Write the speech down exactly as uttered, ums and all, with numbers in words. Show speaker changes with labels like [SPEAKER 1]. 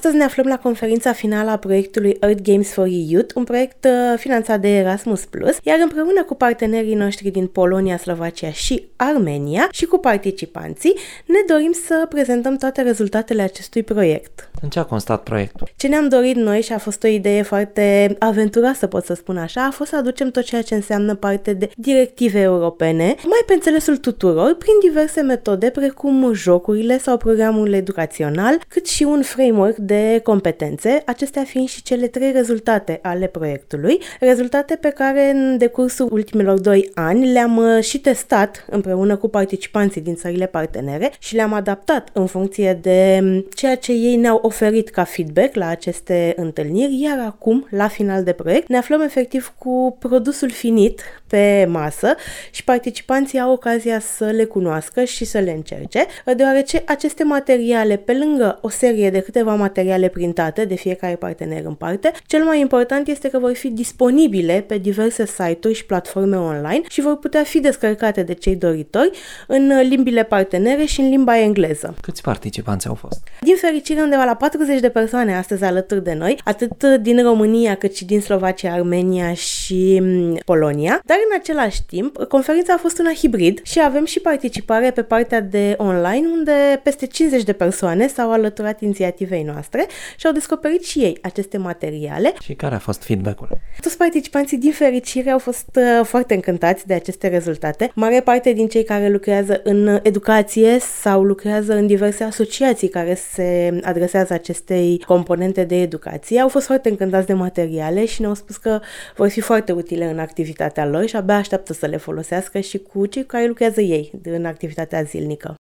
[SPEAKER 1] Astăzi ne aflăm la conferința finală a proiectului Earth Games for Youth, un proiect uh, finanțat de Erasmus plus, iar împreună cu partenerii noștri din Polonia, Slovacia și Armenia și cu participanții, ne dorim să prezentăm toate rezultatele acestui proiect.
[SPEAKER 2] În ce a constat proiectul?
[SPEAKER 1] Ce ne-am dorit noi, și a fost o idee foarte aventuroasă, pot să spun așa, a fost să aducem tot ceea ce înseamnă parte de directive europene, mai pe înțelesul tuturor, prin diverse metode, precum jocurile sau programul educațional, cât și un framework de competențe, acestea fiind și cele trei rezultate ale proiectului, rezultate pe care în decursul ultimilor doi ani le-am și testat împreună cu participanții din țările partenere și le-am adaptat în funcție de ceea ce ei ne-au oferit ca feedback la aceste întâlniri, iar acum, la final de proiect, ne aflăm efectiv cu produsul finit pe masă și participanții au ocazia să le cunoască și să le încerce, deoarece aceste materiale, pe lângă o serie de câteva materiale printate de fiecare partener în parte, cel mai important este că vor fi disponibile pe diverse site-uri și platforme online și vor putea fi descărcate de cei doritori în limbile partenere și în limba engleză.
[SPEAKER 2] Câți participanți au fost?
[SPEAKER 1] Din fericire, undeva la patruzeci de persoane astăzi alături de noi, atât din România cât și din Slovacia, Armenia și Polonia, dar în același timp, conferința a fost una hibrid și avem și participare pe partea de online, unde peste cincizeci de persoane s-au alăturat inițiativei noastre și au descoperit și ei aceste materiale.
[SPEAKER 2] Și care a fost feedback-ul?
[SPEAKER 1] Toți participanții, din fericire, au fost uh, foarte încântați de aceste rezultate. Mare parte din cei care lucrează în educație sau lucrează în diverse asociații care se adresează acestei componente de educație au fost foarte încântați de materiale și ne-au spus că vor fi foarte utile în activitatea lor și abia așteaptă să le folosească și cu cei care lucrează ei în activitatea zilnică.